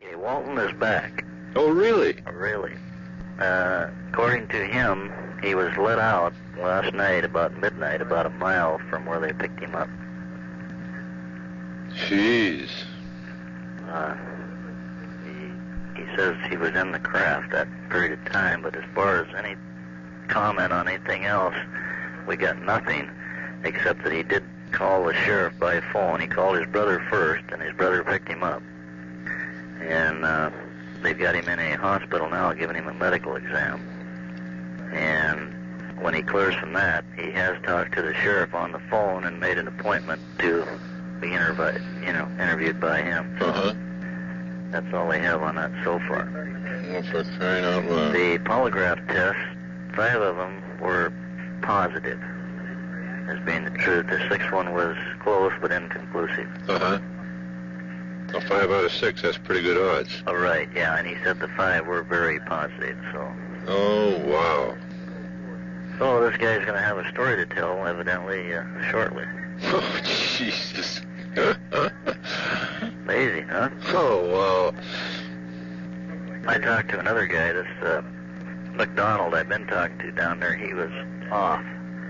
Okay, Walton is back. Oh, really? Really. According to him, he was let out last night about midnight, about a mile from where they picked him up. Jeez. He says he was in the craft that period of time, but as far as any comment on anything else, we got nothing, except that he did call the sheriff by phone. He called his brother first, and his brother picked him up. And they've got him in a hospital now, giving him a medical exam. And when he clears from that, he has talked to the sheriff on the phone and made an appointment to be interviewed by him. So that's all they have on that so far. Oh, for crying out loud. The polygraph tests, 5 of them were positive, as being the truth. The 6th one was close but inconclusive. Well, 5 out of 6, that's pretty good odds. Oh, right, yeah, and he said the 5 were very positive, so. Oh, wow. So this guy's going to have a story to tell, evidently, shortly. Oh, Jesus. Amazing, huh? Oh, wow. I talked to another guy, this McDonald I've been talking to down there. He was off.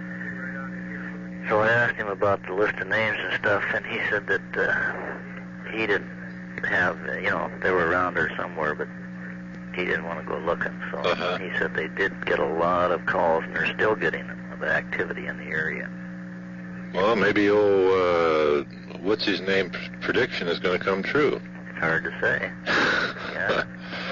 So I asked him about the list of names and stuff, and he said that he didn't have, they were around there somewhere, but he didn't want to go looking. So he said they did get a lot of calls, and they're still getting of activity in the area. Well, maybe what's-his-name prediction is going to come true. It's hard to say. Yeah.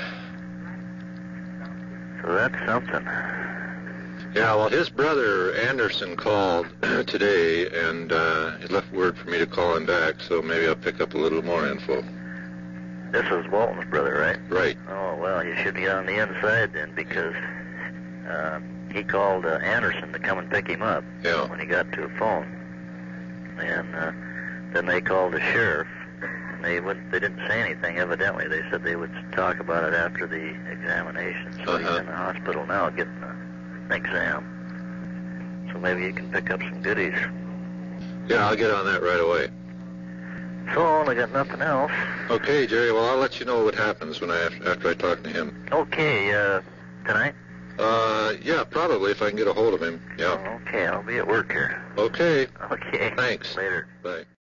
So that's something. Yeah, well, his brother Anderson called today, and he left word for me to call him back, so maybe I'll pick up a little more info. This is Walton's brother, right? Right. Oh, well, you should be on the inside then, because he called Anderson to come and pick him up when he got to a phone. And then they called the sheriff. They didn't say anything, evidently. They said they would talk about it after the examination. So he's in the hospital now getting an exam. So maybe you can pick up some goodies. Yeah, I'll get on that right away. So I got nothing else. Okay, Jerry, well, I'll let you know what happens after I talk to him. Okay, tonight? Yeah, probably, if I can get a hold of him. Yeah. Okay, I'll be at work here. Okay. Okay. Thanks. Later. Bye.